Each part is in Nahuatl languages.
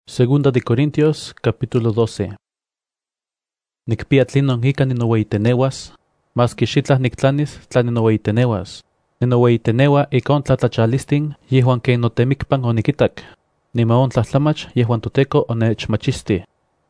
Segunda de Corintios, capítulo 12. Nicpia tlinon ika ninoueiteneuas, mas quixitlah nictlanis tla ninoueiteneuas. Ninoueiteneua ika on tlatlachalistin yehuan ken notemikpan onikitak. Nima on tlahtlamach yehuan Toteco onechmachisti.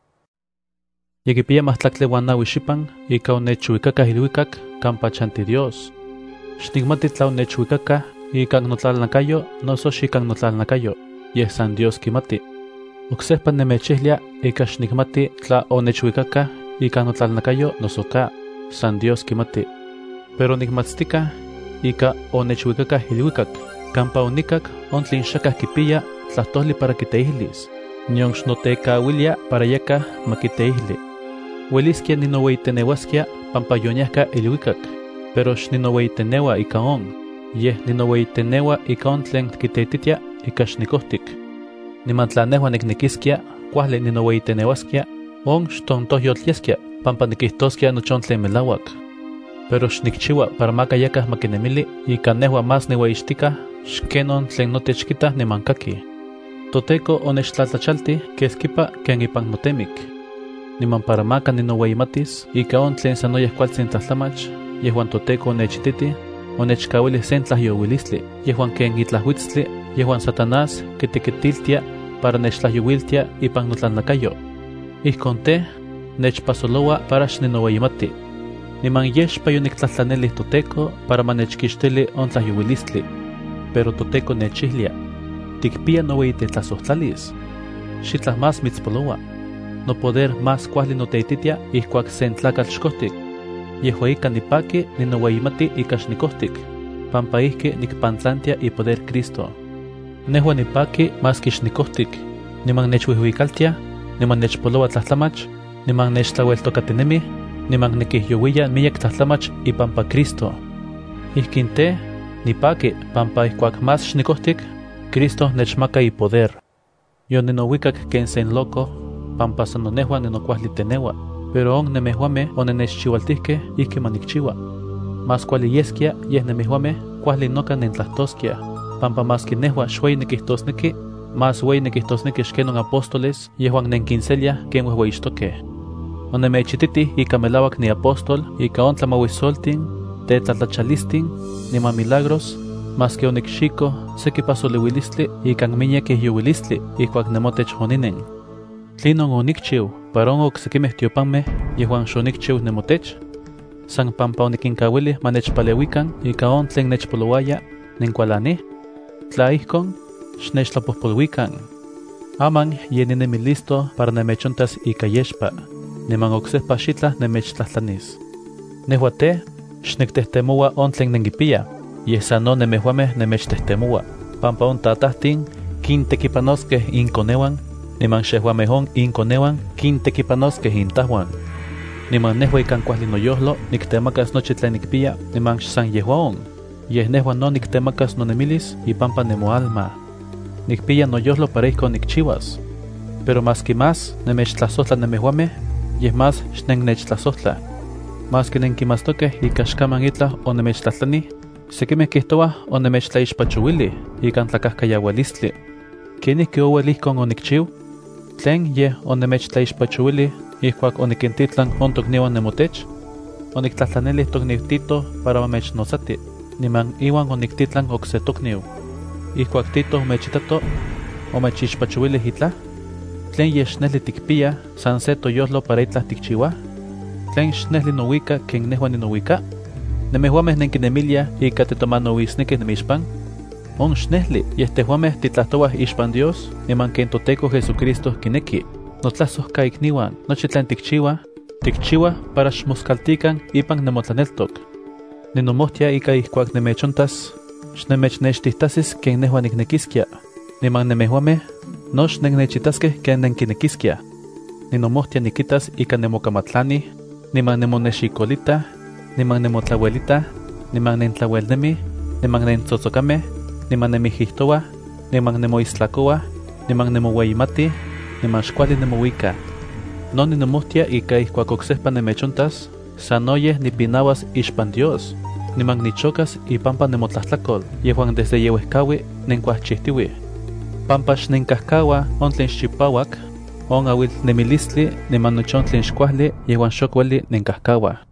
Yekipia mahtlaktle uan naui xipan ika onechuikakah iluikak kampa chanti Dios. Xnikmati tla onechuikakah ikan notlalnakayo noso xikan notlalnakayo, yeh san Dios kimati. Oksehpa nemechihlia ika xnikmati tla onechuikakah ika notlalnakayo noso ka, san Dios kimati. Pero nikmatztika ika onechuikakah iluikak, kampa onikak on tlin xakah kipia tlahtoli para kiteihlis, nion xnotekauilia para yakah makiteihli. Ueliskia ninoueiteneuaskia pampa yoniahka iluikak, pero xninoueiteneua ika on, yeh ninoueiteneua ika on tlen kiteititia ika xnikohtik. Niman tla nehua niknekiskia kuahli ninoueiteneuaskia, on xtontohyoltiaskia pampa nikihtoskia nochon tlen melauak. Pero xnikchiua para maka yakah makinemili ika nehua mas niueixtikah xkenon tlen notech kitah niman kaki. Toteco onechtlatlachalti keskipa ken ipan notemik. Niman para maka ninoueimatis ika on tlen sanoyeh kualtzin tlahtlamach, yehuan Toteco onechititi, onechkauili sen tlahyowilistli, yehuan ken itlahuitztli, yehuan Satanás kitekitiltia para nechtlahyowiltia ipan notlalnakayo. Ihkon te, nechpasoloa para xninoueyimati. Niman yexpa yoniktlahtlanili Toteco para manechkixtili on tlahyowilistli. Pero Toteco nechihlia, tikpia noueyitetlasohtlalis. Xitlah mas mitzpoloa. No poder mas kuahli noteititia ihkuak sen tlakatl xkohtik. Yehua ika nipaki ninoueyimati ika xnikohtik, pampa ihki nikpantlantia ipoder Cristo. Nehua nipaki mas kixnikohtik, niman nechwihwikaltia, niman nechpoloa tlahtlamach, niman nechtlaueltokatinemi, niman nikihyowia miyek tlahtlamach ipampa Cristo. Ihkin te, nipaki pampa ihkuak mas xnikohtik, Cristo nechmaka ipoder. Yo ninowikak ken sen loco, pampa sano nehua ninokuahliteneua, pero on nemehuame onenechchiualtihkeh ihki manikchiua. Mas kuali yeskia yeh nemehuame kuahli noka nentlahtoskia, pampa maski nehua xuey nikihtosneki, mas wey nikihtosneki xkenon apóstoles yehuan nenkinseliah ken wehweixtokeh. Onemechititi ika melauak ni apóstol ika on tlamauisoltin, tetlatlachalistin, niman milagros, maski onikxiko seki pasolewilistli ikan minyekih yowilistli ihkuak nemotech oninen. Tlinon onikchiu para on oksekimeh tiopanmeh yehuan xonikchiu nemotech, san pampa onikinkauili manechpalewikan ika on tlen nechpolowaya nenkualani. Tla ihkon, xnechtlapohpolwikan. Aman ye ninemi listo para nemechontas ika yexpa, niman oksehpa xitlah nemechtlahtlanis. Nehua te, xnektehtemua on tlen nenkipia, yeh sano nemehuameh nemechtehtemua, pampa on tatahtin kintekipanoskeh inkonewan, niman xehuameh on inkonewan kintekipanoskeh intahuan. Niman nehua ikan kuahli noyohlo niktemakas nochi tlen nikpia, niman xsan yehua on, yeh nehua no niktemakas nonemilis ipampa nemoalma. Nikpia noyohlo para ihkon nikchiuas. Pero maski mas nemechtlasohtla nemehuameh, yeh mas xnennechtlahsohtla. Maski nenkimastokeh ika xkaman itlah onemechtlahtlani, sekimeh kihtoah onemechtlaixpachouili ikan tlakahkayaualistli. Kenihki ouel ihkon onikchiu? Tlen yeh onemechtlaixpachouili ihkuak onikintitlan on tokniuan nemotech? Oniktlahtlanili tokniu Tito para mamechnotzati, niman iwan oniktitlan okse tokniu. Ihkuak Tito omechitato, omechixpachouili itlah? Tlen yeh xnehli tikpia san se toyolo para itlah tikchiuah? Tlen xnehli nowika ken nehua ninowika? Nemehuameh nenkinemiliah ika titomanouisnekeh nemixpan? On xnehli yeh tehuameh titlahtowah ixpan Dios, niman ken Toteco Jesucristo kineki. Notlahsohka ikniuan, nochi tlen tikchiuah para xmoskaltikan ipan nemotlaneltok. Ninomohtia ika ihkuak nemechontas, xnemechnextihtasis ken nehua niknekiskia, niman nemehuameh no xnennechitaskeh ken nenkinekiskia. Ninomohtia nikitas ika nemokamatlani, niman nemonexikolita, niman nemotlauelita, niman nentlauelnemi, niman nentzotzokameh, niman nemihihtowa, niman nemoistlakowa, niman nemoueyimati, niman xkuali nemowika. No ninomohtia ika ihkuak oksehpa nemechontas, sanoyeh nipinawas ixpan Dios, niman nichokas ipampa nemotlahtlakol, yehuan desde yewehkaui nenkuahchihtiwi. Pampax nenkahkawa on tlen xchipawak, on awil nemilistli niman nochon tlen xkuajli yehuan xok ueli nenkahkawa.